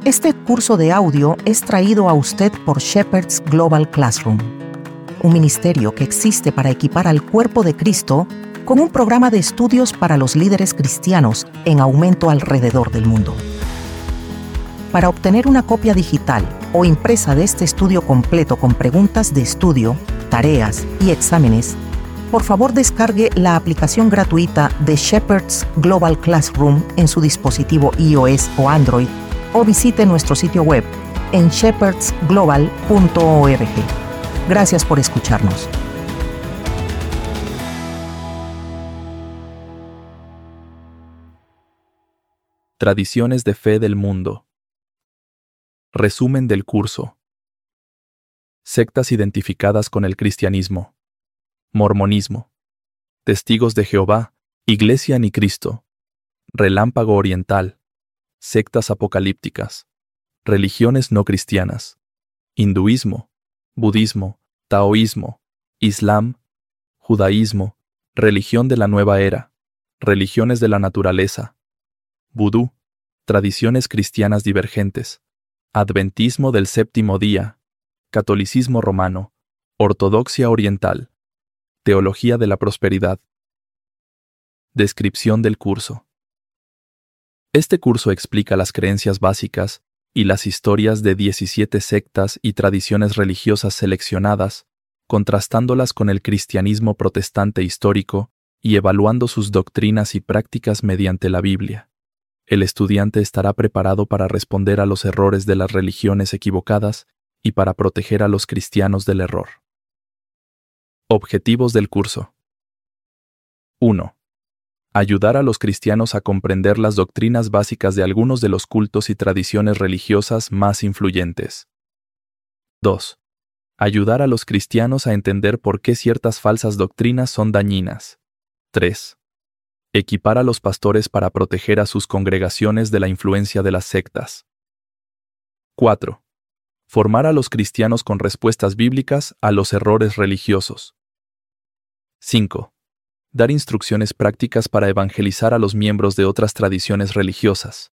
Este curso de audio es traído a usted por Shepherd's Global Classroom, un ministerio que existe para equipar al cuerpo de Cristo con un programa de estudios para los líderes cristianos en aumento alrededor del mundo. Para obtener una copia digital o impresa de este estudio completo con preguntas de estudio, tareas y exámenes, por favor descargue la aplicación gratuita de Shepherd's Global Classroom en su dispositivo iOS o Android o visite nuestro sitio web en shepherdsglobal.org. Gracias por escucharnos. Tradiciones de fe del mundo. Resumen del curso. Sectas identificadas con el cristianismo. Mormonismo. Testigos de Jehová, Iglesia ni Cristo. Relámpago oriental. Sectas apocalípticas. Religiones no cristianas. Hinduismo, budismo, taoísmo, islam, judaísmo, religión de la nueva era, religiones de la naturaleza, vudú, tradiciones cristianas divergentes, adventismo del séptimo día, catolicismo romano, ortodoxia oriental, teología de la prosperidad. Descripción del curso. Este curso explica las creencias básicas y las historias de 17 sectas y tradiciones religiosas seleccionadas, contrastándolas con el cristianismo protestante histórico y evaluando sus doctrinas y prácticas mediante la Biblia. El estudiante estará preparado para responder a los errores de las religiones equivocadas y para proteger a los cristianos del error. Objetivos del curso. 1. Ayudar a los cristianos a comprender las doctrinas básicas de algunos de los cultos y tradiciones religiosas más influyentes. 2. Ayudar a los cristianos a entender por qué ciertas falsas doctrinas son dañinas. 3. Equipar a los pastores para proteger a sus congregaciones de la influencia de las sectas. 4. Formar a los cristianos con respuestas bíblicas a los errores religiosos. 5. Dar instrucciones prácticas para evangelizar a los miembros de otras tradiciones religiosas.